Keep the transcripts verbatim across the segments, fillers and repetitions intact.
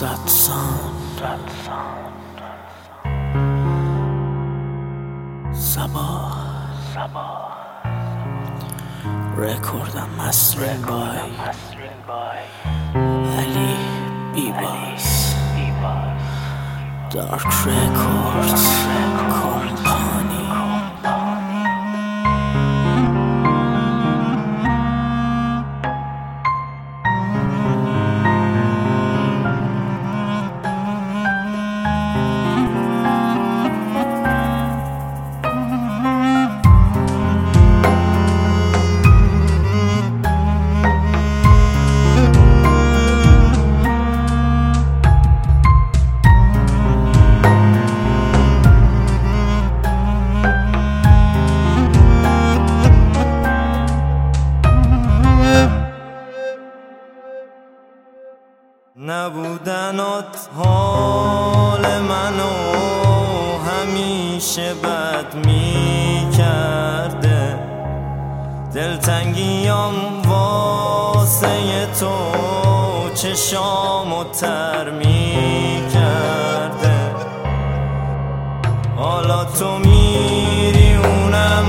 ساتسان صبا رکوردم مسترین بای علی بیباس دارک رکوردز کمپانی. نبودنات حال منو همیشه بد می کرده، دلتنگیام واسه تو چشامو تر می کرده. حالا تو میری اونم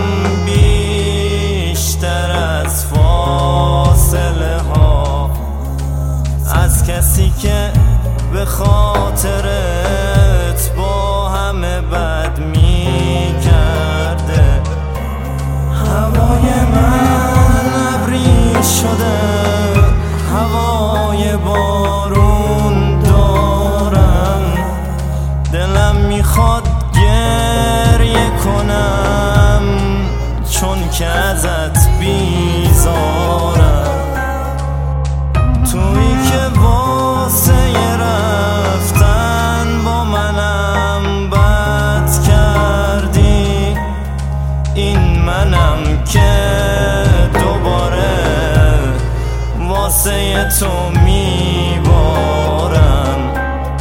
بیشتر از فاصله ها، از کسی که به خاطرت با همه بد می کرده. هوای من ابری شده، هوای بارون دارم، دلم میخواد گریه کنم چون که ازت بیزارم. تویی که واسه رفتن با منم بد کردی، این منم که دوباره واسه تو میبارم.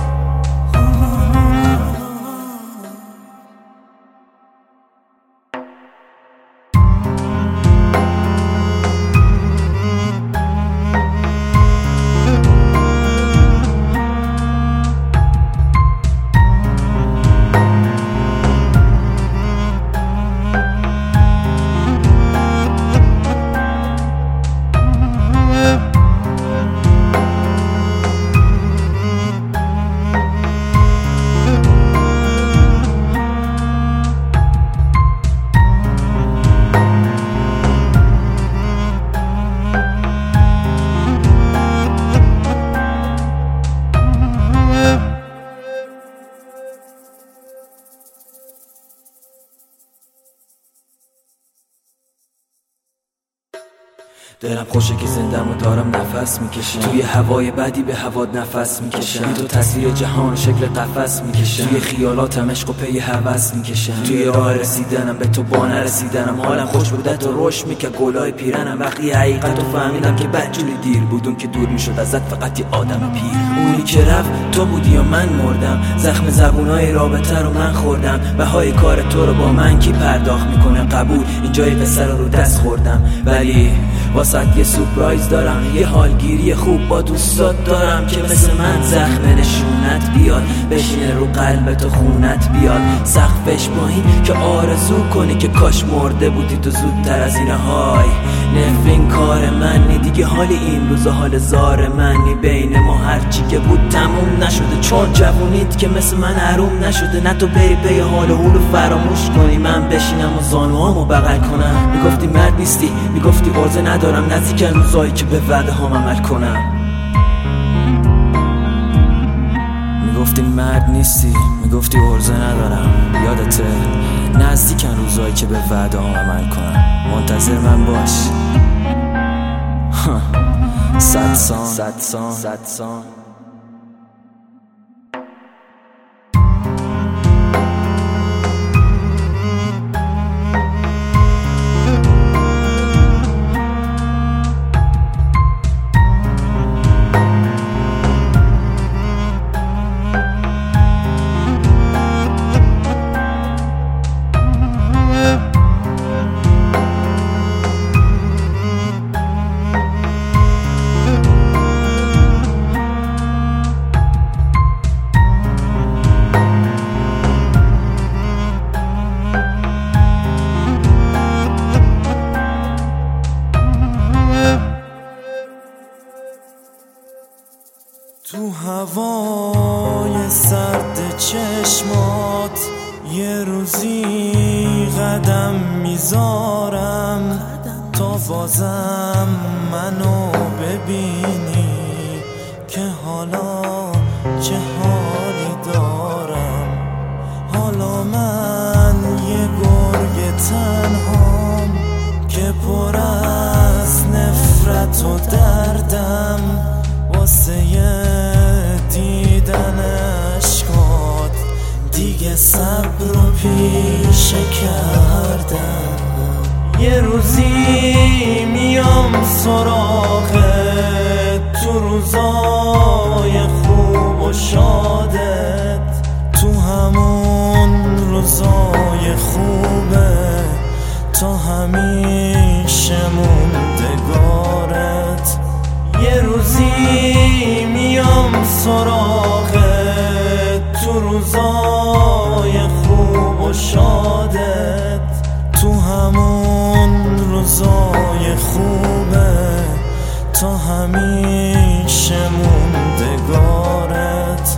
دلم خوشه که زندم و دارم نفس میکشم، توی هوای بدی به هوات نفس میکشم، تو تصویر جهان و شکل قفس میکشم، توی خیالاتم عشق و پی هوس میکشم، توی راه رسیدنم به تو با نرسیدنم حالم خوش بوده تو رشد میکرد گلای پیرنم. وقتی حقیقت رو فهمیدم که بدجوری دیر بودون که دور میشد ازت فقط یه آدم پیر. اونی که رفت تو بودی و من مردم، زخم زبونای رابطه رو من خوردم، بهای کار تو رو با من کی پرداخت میکنه؟ قبول اینجای قصه رو دست خوردم، ولی واسه یه سورپرایز دارم، یه حالگیری خوب با دوستات دارم که مثل من زخم نشونت بیاد، بشینه رو قلبت و خونت بیاد، سقفش پایین که آرزو کنی که کاش مرده بودی تو زودتر از اینه. های نفرین کار منی دیگه، حال این روزا حال زار منی، بین ما هرچی که بود تموم نشده چون جوونیت که مثل من حروم نشده. نه تو بری پی حال و حولو فراموش کنی، من بشینم و زانوامو بغل کنم. میگفتی مرد نیستی، میگفتی عرضه ندارم، نزدیک روزایی که به وعده هام عمل کنم. میگفتی مرد نیستی، میگفتی عرضه ندارم، یادته نزدیک روزایی که به وعده هام عمل کنم. منتظر من باش. ساتسان ساتسان ساتسان هوای سرد چشمات یه روزی قدم میذارم تا بازم منو ببینی که حالا چه حالی دارم. حالا من یه گرگ تنهام که پر از نفرت و دردم، واسه دیدن اشکات دیگه صبر و پیشه کردم. یه روزی میام سراغت تو روزای خوب و شادت، تو همون روزای خوبه تا همیشه موندگارت. یه روزی میام سراغت تو روزای خوب و شادت، تو همون روزای خوبه تا همیشه موندگارت.